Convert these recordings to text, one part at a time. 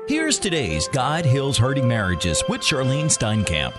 Here's today's God Heals Hurting Marriages with Charlene Steinkamp.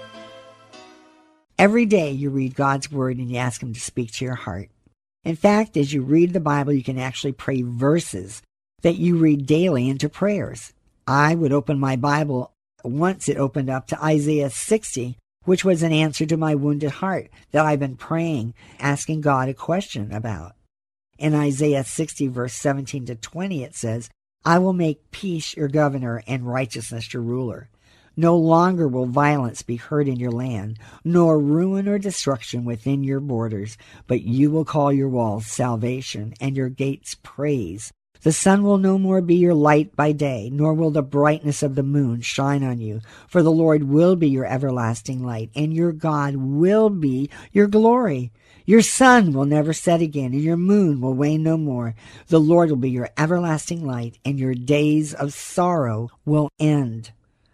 Every day you read God's Word and you ask Him to speak to your heart. In fact, as you read the Bible, you can actually pray verses that you read daily into prayers. I would open my Bible. Once it opened up to Isaiah 60, which was an answer to my wounded heart that I've been praying, asking God a question about. In Isaiah 60, verse 17 to 20, it says, I will make peace your governor and righteousness your ruler. No longer will violence be heard in your land, nor ruin or destruction within your borders, but you will call your walls salvation and your gates praise. The sun will no more be your light by day, nor will the brightness of the moon shine on you. For the Lord will be your everlasting light, and your God will be your glory. Your sun will never set again, and your moon will wane no more. The Lord will be your everlasting light, and your days of sorrow will end.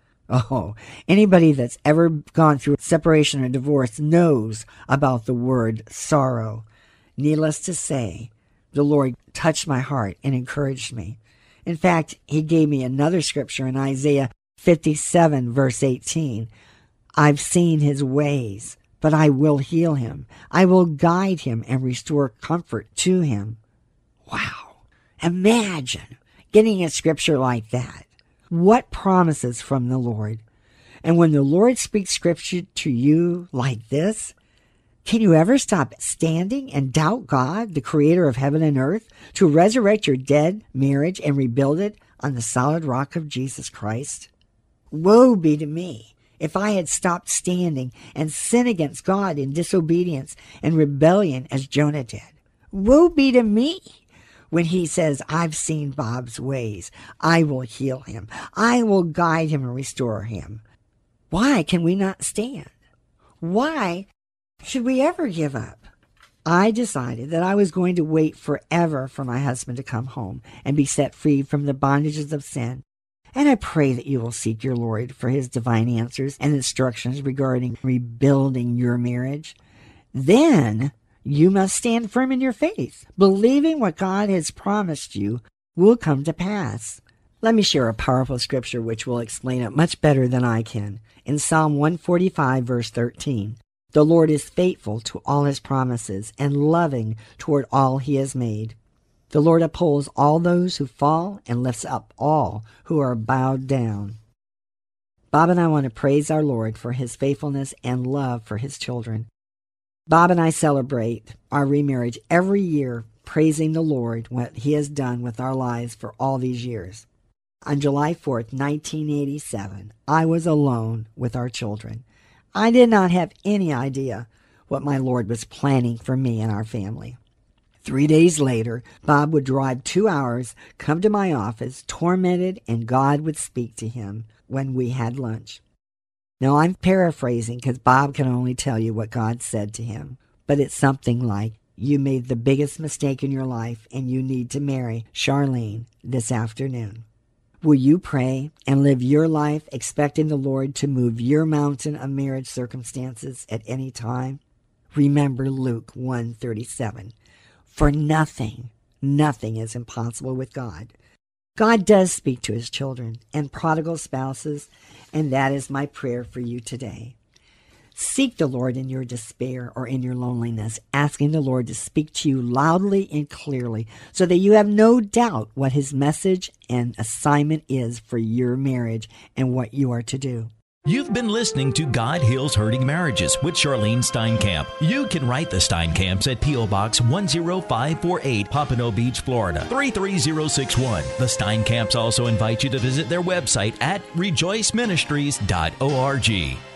Oh, anybody that's ever gone through separation or divorce knows about the word sorrow. Needless to say, the Lord touched my heart and encouraged me. In fact, He gave me another scripture in Isaiah 57, verse 18. I've seen His ways, but I will heal him. I will guide him and restore comfort to him. Wow. Imagine getting a scripture like that. What promises from the Lord? And when the Lord speaks scripture to you like this, can you ever stop standing and doubt God, the creator of heaven and earth, to resurrect your dead marriage and rebuild it on the solid rock of Jesus Christ? Woe be to me if I had stopped standing and sin against God in disobedience and rebellion as Jonah did. Woe be to me when He says, I've seen Bob's ways. I will heal him. I will guide him and restore him. Why can we not stand? Why should we ever give up? I decided that I was going to wait forever for my husband to come home and be set free from the bondages of sin. And I pray that you will seek your Lord for His divine answers and instructions regarding rebuilding your marriage. Then you must stand firm in your faith, believing what God has promised you will come to pass. Let me share a powerful scripture which will explain it much better than I can. In Psalm 145, verse 13. The Lord is faithful to all His promises and loving toward all He has made. The Lord upholds all those who fall and lifts up all who are bowed down. Bob and I want to praise our Lord for His faithfulness and love for His children. Bob and I celebrate our remarriage every year, praising the Lord what He has done with our lives for all these years. On July 4th, 1987, I was alone with our children. I did not have any idea what my Lord was planning for me and our family. 3 days later, Bob would drive 2 hours, come to my office, tormented, and God would speak to him when we had lunch. Now, I'm paraphrasing because Bob can only tell you what God said to him, but it's something like, you made the biggest mistake in your life and you need to marry Charlene this afternoon. Will you pray and live your life expecting the Lord to move your mountain of marriage circumstances at any time? Remember Luke 1:37. For nothing is impossible with God. God does speak to His children and prodigal spouses, and that is my prayer for you today. Seek the Lord in your despair or in your loneliness, asking the Lord to speak to you loudly and clearly so that you have no doubt what His message and assignment is for your marriage and what you are to do. You've been listening to God Heals Hurting Marriages with Charlene Steinkamp. You can write the Steinkamps at P.O. Box 10548, Pompano Beach, Florida, 33061. The Steinkamps also invite you to visit their website at rejoiceministries.org.